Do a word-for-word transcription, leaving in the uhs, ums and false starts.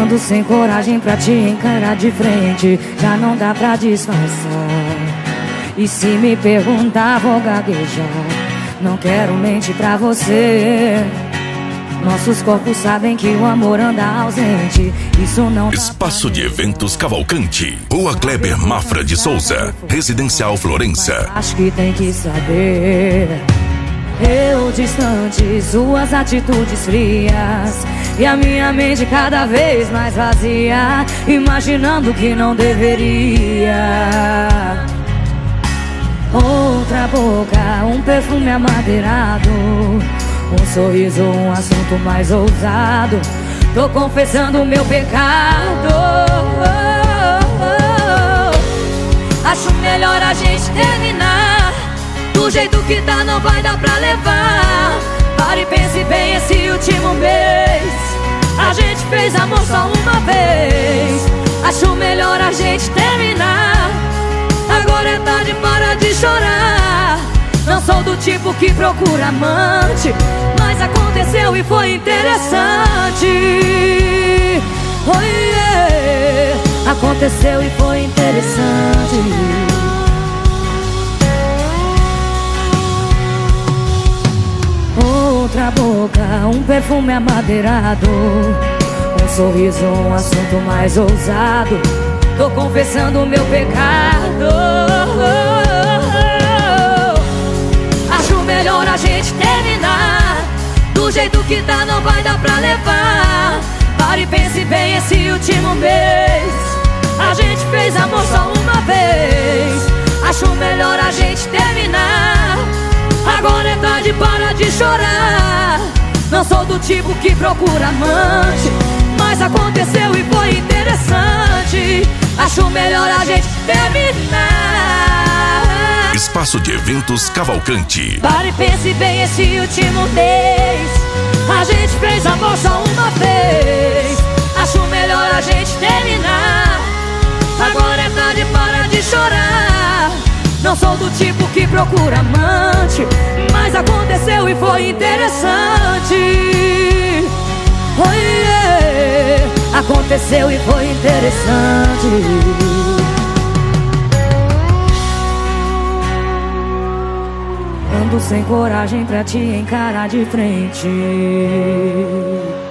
Ando sem coragem pra te encarar de frente, já não dá pra disfarçar. E se me perguntar, vou gaguejar. Não quero mentir pra você. Nossos corpos sabem que o amor anda ausente. Isso não. Espaço de Eventos Cavalcante, Rua Kleber Mafra de Souza, Residencial Florença. Acho que tem que saber. Eu distante, suas atitudes frias, e a minha mente cada vez mais vazia, imaginando que não deveria. Outra boca, um perfume amadeirado, um sorriso, um assunto mais ousado. Tô confessando o meu pecado. Acho melhor a gente terminar. Do jeito que tá não vai dar pra levar. Pare e pense bem, esse último mês a gente fez amor só uma vez. Acho melhor a gente terminar. Agora é tarde, para de chorar. Não sou do tipo que procura amante, mas aconteceu e foi interessante. Oh, yeah. Aconteceu e foi interessante. Outra boca, um perfume amadeirado, um sorriso, um assunto mais ousado. Tô confessando o meu pecado. Acho melhor a gente terminar. Do jeito que tá não vai dar pra levar. Pare e pense bem, esse último mês a gente fez amor só uma vez. Acho melhor a gente terminar. Agora é tarde, para de chorar. Não sou do tipo que procura amante, mas aconteceu e foi interessante. Acho melhor a gente terminar. Espaço de Eventos Cavalcante. Pare e pense bem, esse último mês a gente fez amor só uma vez. Acho melhor a gente terminar. Agora é tarde, para de chorar. Não sou do tipo que procura amante, mas aconteceu e foi interessante. Oh, yeah. Aconteceu e foi interessante. Ando sem coragem pra te encarar de frente.